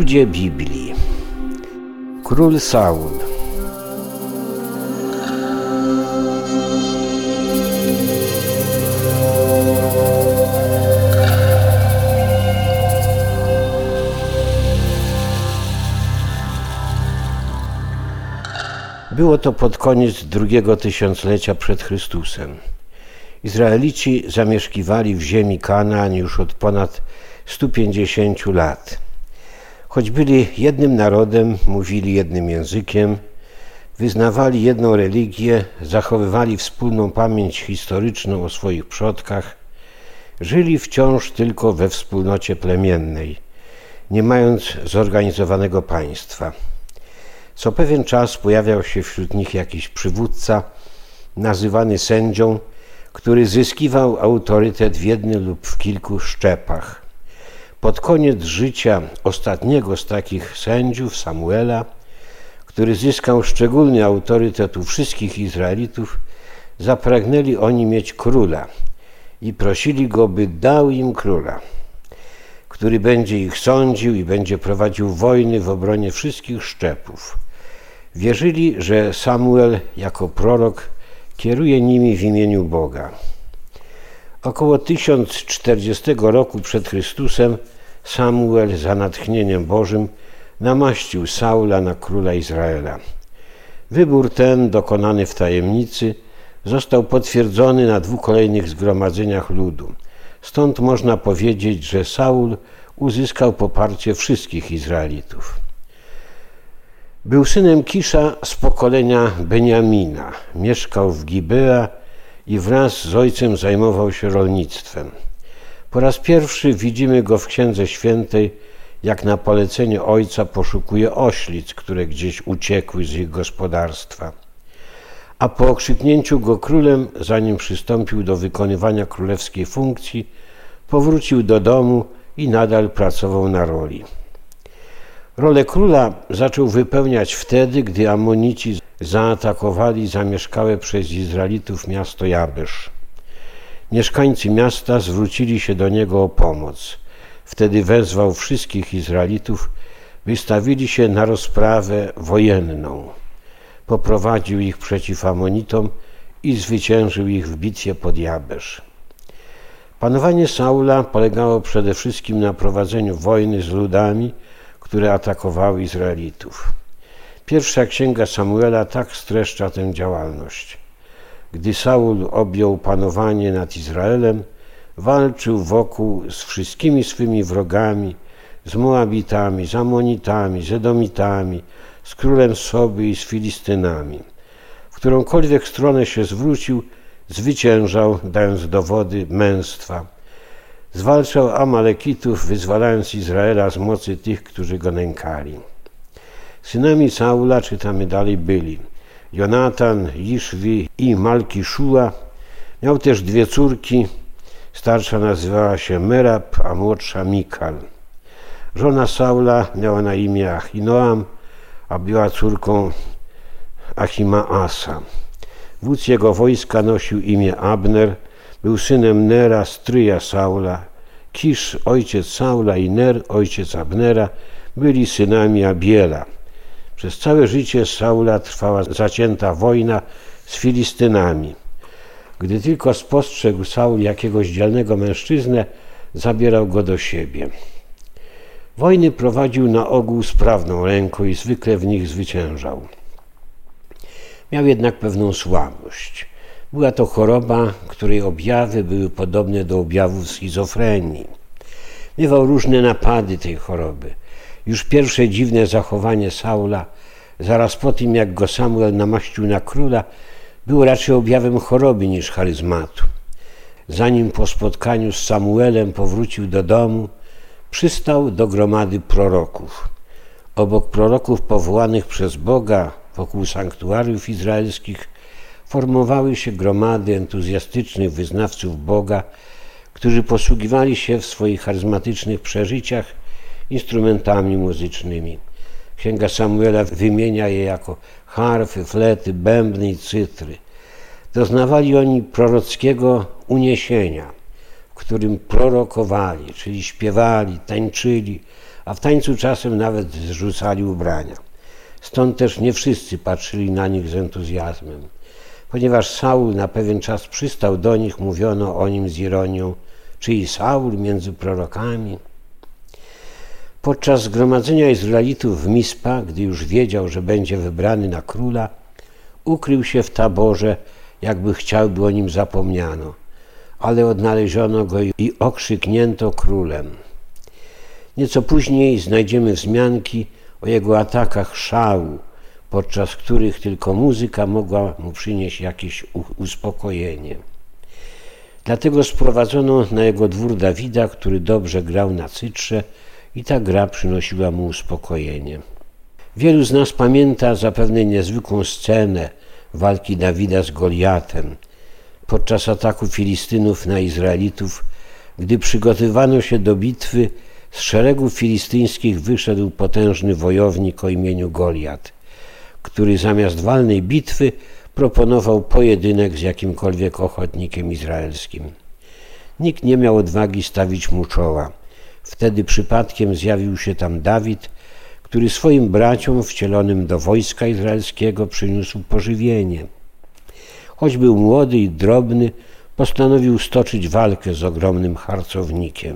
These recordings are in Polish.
Ludzie Biblii. Król Saul. Było to pod koniec drugiego tysiąclecia przed Chrystusem. Izraelici zamieszkiwali w ziemi Kanaan już od ponad 150 lat. Choć byli jednym narodem, mówili jednym językiem, wyznawali jedną religię, zachowywali wspólną pamięć historyczną o swoich przodkach, żyli wciąż tylko we wspólnocie plemiennej, nie mając zorganizowanego państwa. Co pewien czas pojawiał się wśród nich jakiś przywódca, nazywany sędzią, który zyskiwał autorytet w jednym lub w kilku szczepach. Pod koniec życia ostatniego z takich sędziów, Samuela, który zyskał szczególny autorytet u wszystkich Izraelitów, zapragnęli oni mieć króla i prosili go, by dał im króla, który będzie ich sądził i będzie prowadził wojny w obronie wszystkich szczepów. Wierzyli, że Samuel jako prorok kieruje nimi w imieniu Boga. Około 1040 roku przed Chrystusem Samuel za natchnieniem Bożym namaścił Saula na króla Izraela. Wybór ten, dokonany w tajemnicy, został potwierdzony na 2 kolejnych zgromadzeniach ludu. Stąd można powiedzieć, że Saul uzyskał poparcie wszystkich Izraelitów. Był synem Kisza z pokolenia Beniamina. Mieszkał w Gibea i wraz z ojcem zajmował się rolnictwem. Po raz pierwszy widzimy go w Księdze Świętej, jak na polecenie ojca poszukuje oślic, które gdzieś uciekły z ich gospodarstwa. A po okrzyknięciu go królem, zanim przystąpił do wykonywania królewskiej funkcji, powrócił do domu i nadal pracował na roli. Rolę króla zaczął wypełniać wtedy, gdy Amonici zaatakowali zamieszkałe przez Izraelitów miasto Jabesz. Mieszkańcy miasta zwrócili się do niego o pomoc. Wtedy wezwał wszystkich Izraelitów, by stawili się na rozprawę wojenną. Poprowadził ich przeciw Amonitom i zwyciężył ich w bitwie pod Jabesz. Panowanie Saula polegało przede wszystkim na prowadzeniu wojny z ludami, które atakowały Izraelitów. Pierwsza księga Samuela tak streszcza tę działalność. Gdy Saul objął panowanie nad Izraelem, walczył wokół z wszystkimi swymi wrogami, z Moabitami, z Amonitami, z Edomitami, z królem Soby i z Filistynami. W którąkolwiek stronę się zwrócił, zwyciężał, dając dowody męstwa. Zwalczał Amalekitów, wyzwalając Izraela z mocy tych, którzy go nękali. Synami Saula, czytamy dalej, byli Jonatan, Iszwi i Malkiszua. Miał też 2 córki. Starsza nazywała się Merab, a młodsza Mikal. Żona Saula miała na imię Achinoam, a była córką Achimaasa. Wódz jego wojska nosił imię Abner, był synem Nera, stryja Saula. Kisz, ojciec Saula, i Ner, ojciec Abnera, byli synami Abiela. Przez całe życie Saula trwała zacięta wojna z Filistynami. Gdy tylko spostrzegł Saul jakiegoś dzielnego mężczyznę, zabierał go do siebie. Wojny prowadził na ogół sprawną ręką i zwykle w nich zwyciężał. Miał jednak pewną słabość. Była to choroba, której objawy były podobne do objawów schizofrenii. Miewał różne napady tej choroby. Już pierwsze dziwne zachowanie Saula, zaraz po tym jak go Samuel namaścił na króla, było raczej objawem choroby niż charyzmatu. Zanim po spotkaniu z Samuelem powrócił do domu, przystał do gromady proroków. Obok proroków powołanych przez Boga wokół sanktuariów izraelskich formowały się gromady entuzjastycznych wyznawców Boga, którzy posługiwali się w swoich charyzmatycznych przeżyciach instrumentami muzycznymi. Księga Samuela wymienia je jako harfy, flety, bębny i cytry. Doznawali oni prorockiego uniesienia, w którym prorokowali, czyli śpiewali, tańczyli, a w tańcu czasem nawet zrzucali ubrania. Stąd też nie wszyscy patrzyli na nich z entuzjazmem. Ponieważ Saul na pewien czas przystał do nich, mówiono o nim z ironią: czy i Saul między prorokami? Podczas zgromadzenia Izraelitów w Mispa, gdy już wiedział, że będzie wybrany na króla, ukrył się w taborze, jakby chciał, by o nim zapomniano, ale odnaleziono go i okrzyknięto królem. Nieco później znajdziemy wzmianki o jego atakach szału, podczas których tylko muzyka mogła mu przynieść jakieś uspokojenie. Dlatego sprowadzono na jego dwór Dawida, który dobrze grał na cytrze, i ta gra przynosiła mu uspokojenie. Wielu z nas pamięta zapewne niezwykłą scenę walki Dawida z Goliatem podczas ataku Filistynów na Izraelitów, gdy przygotowywano się do bitwy. Z szeregów filistyńskich wyszedł potężny wojownik o imieniu Goliat, który zamiast walnej bitwy proponował pojedynek z jakimkolwiek ochotnikiem izraelskim. Nikt nie miał odwagi stawić mu czoła. Wtedy przypadkiem zjawił się tam Dawid, który swoim braciom wcielonym do wojska izraelskiego przyniósł pożywienie. Choć był młody i drobny, postanowił stoczyć walkę z ogromnym harcownikiem.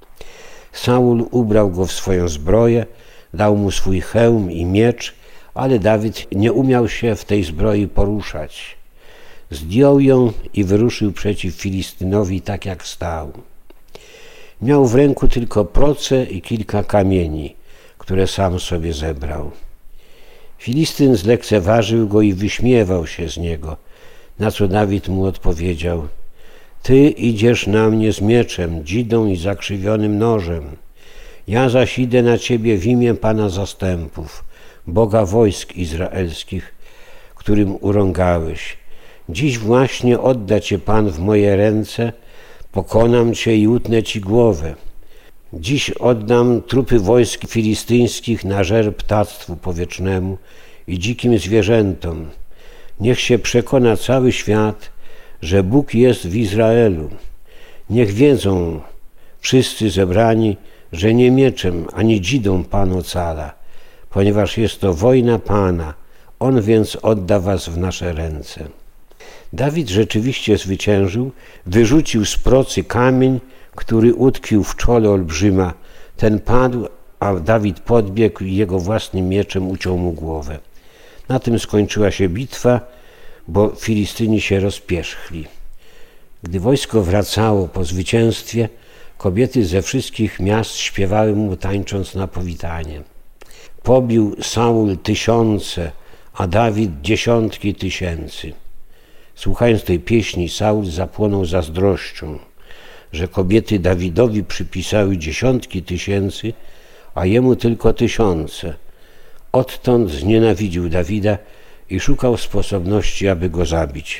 Saul ubrał go w swoją zbroję, dał mu swój hełm i miecz, ale Dawid nie umiał się w tej zbroi poruszać. Zdjął ją i wyruszył przeciw Filistynowi tak jak stał. Miał w ręku tylko proce i kilka kamieni, które sam sobie zebrał. Filistyn zlekceważył go i wyśmiewał się z niego, na co Dawid mu odpowiedział: ty idziesz na mnie z mieczem, dzidą i zakrzywionym nożem. Ja zaś idę na ciebie w imię Pana zastępów, Boga wojsk izraelskich, którym urągałeś. Dziś właśnie odda cię Pan w moje ręce, pokonam cię i utnę ci głowę. Dziś oddam trupy wojsk filistyńskich na żer ptactwu powietrznemu i dzikim zwierzętom. Niech się przekona cały świat, że Bóg jest w Izraelu. Niech wiedzą wszyscy zebrani, że nie mieczem ani dzidą Pan ocala, ponieważ jest to wojna Pana, On więc odda was w nasze ręce. Dawid rzeczywiście zwyciężył, wyrzucił z procy kamień, który utkwił w czole olbrzyma. Ten padł, a Dawid podbiegł i jego własnym mieczem uciął mu głowę. Na tym skończyła się bitwa, bo Filistyni się rozpierzchli. Gdy wojsko wracało po zwycięstwie, kobiety ze wszystkich miast śpiewały mu, tańcząc na powitanie. Pobił Saul tysiące, a Dawid dziesiątki tysięcy. Słuchając tej pieśni, Saul zapłonął zazdrością, że kobiety Dawidowi przypisały dziesiątki tysięcy, a jemu tylko tysiące. Odtąd znienawidził Dawida i szukał sposobności, aby go zabić.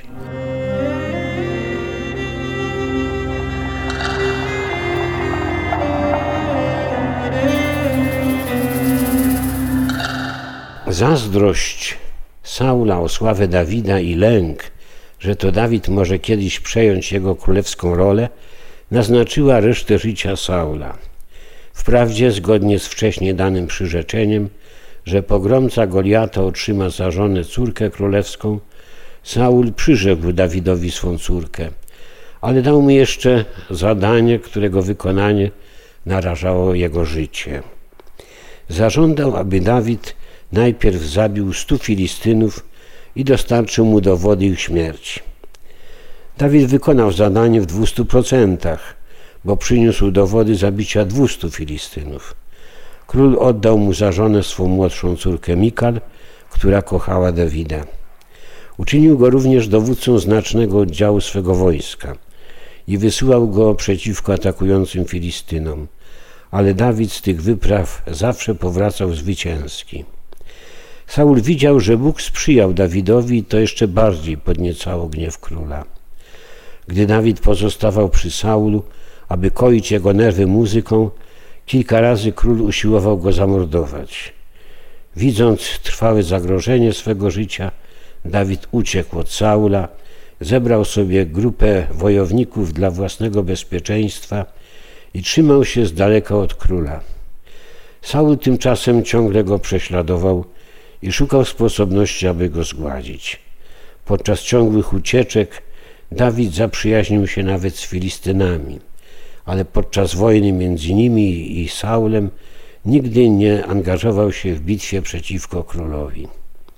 Zazdrość Saula o sławę Dawida i lęk, że to Dawid może kiedyś przejąć jego królewską rolę, naznaczyła resztę życia Saula. Wprawdzie, zgodnie z wcześniej danym przyrzeczeniem, że pogromca Goliata otrzyma za żonę córkę królewską, Saul przyrzekł Dawidowi swą córkę, ale dał mu jeszcze zadanie, którego wykonanie narażało jego życie. Zażądał, aby Dawid najpierw zabił 100 Filistynów i dostarczył mu dowody ich śmierci. Dawid wykonał zadanie w 200%, bo przyniósł dowody zabicia 200 Filistynów. Król oddał mu za żonę swą młodszą córkę Mikal, która kochała Dawida. Uczynił go również dowódcą znacznego oddziału swego wojska i wysyłał go przeciwko atakującym Filistynom, ale Dawid z tych wypraw zawsze powracał zwycięski. Saul widział, że Bóg sprzyjał Dawidowi i to jeszcze bardziej podniecało gniew króla. Gdy Dawid pozostawał przy Saulu, aby koić jego nerwy muzyką, kilka razy król usiłował go zamordować. Widząc trwałe zagrożenie swego życia, Dawid uciekł od Saula, zebrał sobie grupę wojowników dla własnego bezpieczeństwa i trzymał się z daleka od króla. Saul tymczasem ciągle go prześladował i szukał sposobności, aby go zgładzić. Podczas ciągłych ucieczek Dawid zaprzyjaźnił się nawet z Filistynami, ale podczas wojny między nimi i Saulem nigdy nie angażował się w bitwie przeciwko królowi.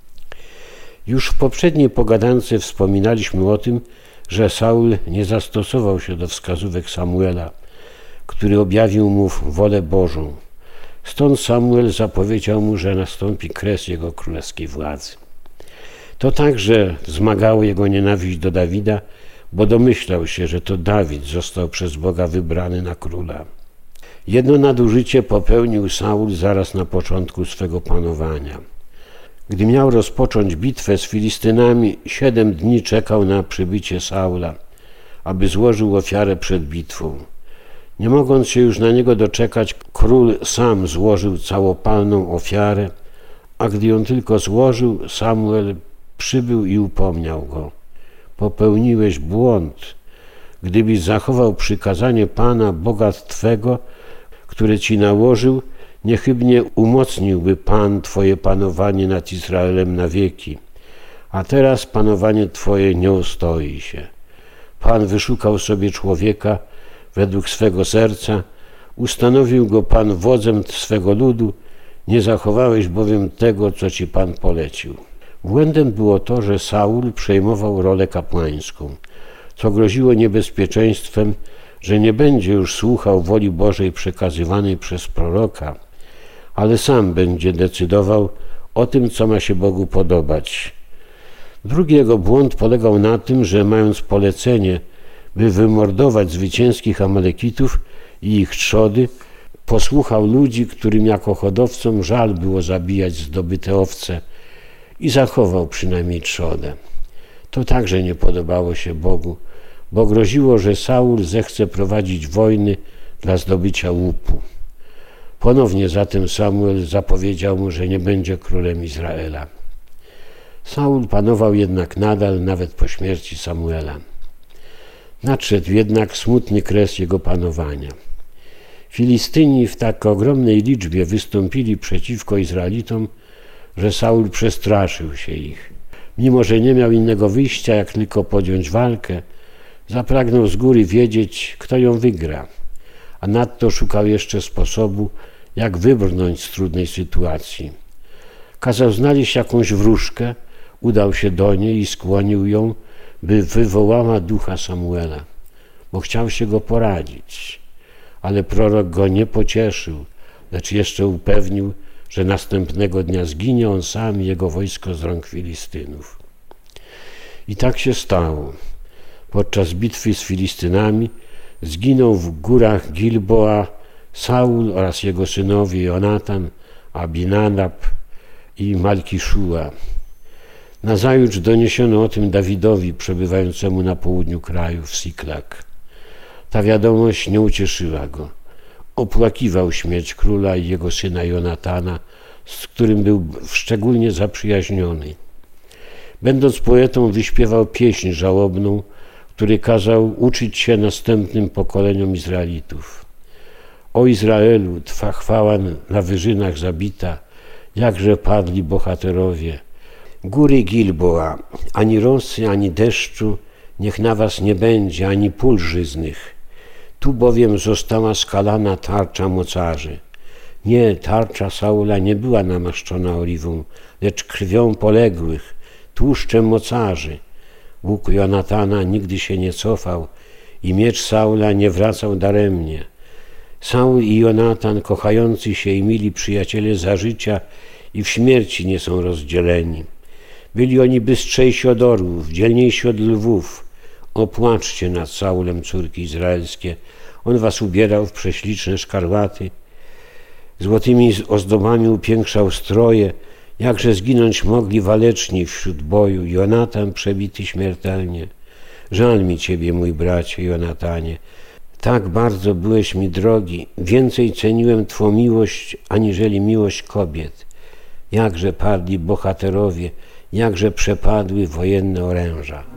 Już w poprzedniej pogadance wspominaliśmy o tym, że Saul nie zastosował się do wskazówek Samuela, który objawił mu wolę Bożą. Stąd Samuel zapowiedział mu, że nastąpi kres jego królewskiej władzy. To także wzmagało jego nienawiść do Dawida, bo domyślał się, że to Dawid został przez Boga wybrany na króla. Jedno nadużycie popełnił Saul zaraz na początku swego panowania. Gdy miał rozpocząć bitwę z Filistynami, 7 dni czekał na przybycie Saula, aby złożył ofiarę przed bitwą. Nie mogąc się już na niego doczekać, król sam złożył całopalną ofiarę, a gdy ją tylko złożył, Samuel przybył i upomniał go. Popełniłeś błąd. Gdybyś zachował przykazanie Pana, Boga Twego, które ci nałożył, niechybnie umocniłby Pan Twoje panowanie nad Izraelem na wieki. A teraz panowanie Twoje nie ustoi się. Pan wyszukał sobie człowieka według swego serca, ustanowił go Pan wodzem swego ludu, nie zachowałeś bowiem tego, co ci Pan polecił. Błędem było to, że Saul przejmował rolę kapłańską, co groziło niebezpieczeństwem, że nie będzie już słuchał woli Bożej przekazywanej przez proroka, ale sam będzie decydował o tym, co ma się Bogu podobać. Drugi jego błąd polegał na tym, że mając polecenie, by wymordować zwycięskich Amalekitów i ich trzody, posłuchał ludzi, którym jako hodowcom żal było zabijać zdobyte owce i zachował przynajmniej trzodę. To także nie podobało się Bogu, bo groziło, że Saul zechce prowadzić wojny dla zdobycia łupu. Ponownie zatem Samuel zapowiedział mu, że nie będzie królem Izraela. Saul panował jednak nadal, nawet po śmierci Samuela. Nadszedł jednak smutny kres jego panowania. Filistyni w tak ogromnej liczbie wystąpili przeciwko Izraelitom, że Saul przestraszył się ich. Mimo że nie miał innego wyjścia, jak tylko podjąć walkę, zapragnął z góry wiedzieć, kto ją wygra, a nadto szukał jeszcze sposobu, jak wybrnąć z trudnej sytuacji. Kazał znaleźć jakąś wróżkę, udał się do niej i skłonił ją, by wywołała ducha Samuela, bo chciał się go poradzić. Ale prorok go nie pocieszył, lecz jeszcze upewnił, że następnego dnia zginie on sam i jego wojsko z rąk Filistynów. I tak się stało. Podczas bitwy z Filistynami zginął w górach Gilboa Saul oraz jego synowie Jonatan, Abinadab i Malkiszua. Nazajutrz doniesiono o tym Dawidowi, przebywającemu na południu kraju w Siklak. Ta wiadomość nie ucieszyła go. Opłakiwał śmierć króla i jego syna Jonatana, z którym był szczególnie zaprzyjaźniony. Będąc poetą, wyśpiewał pieśń żałobną, który kazał uczyć się następnym pokoleniom Izraelitów. O Izraelu, Twa chwała na wyżynach zabita, jakże padli bohaterowie. Góry Gilboa, ani rosy, ani deszczu, niech na was nie będzie, ani pól żyznych. Tu bowiem została skalana tarcza mocarzy. Nie, tarcza Saula nie była namaszczona oliwą, lecz krwią poległych, tłuszczem mocarzy. Łuk Jonatana nigdy się nie cofał i miecz Saula nie wracał daremnie. Saul i Jonatan, kochający się i mili przyjaciele za życia, i w śmierci nie są rozdzieleni. Byli oni bystrzejsi od orłów, dzielniejsi od lwów. Opłaczcie nad Saulem, córki izraelskie. On was ubierał w prześliczne szkarłaty. Złotymi ozdobami upiększał stroje. Jakże zginąć mogli waleczni wśród boju. Jonatan przebity śmiertelnie. Żal mi ciebie, mój bracie Jonatanie. Tak bardzo byłeś mi drogi. Więcej ceniłem twą miłość, aniżeli miłość kobiet. Jakże padli bohaterowie, jakże przepadły wojenne oręża.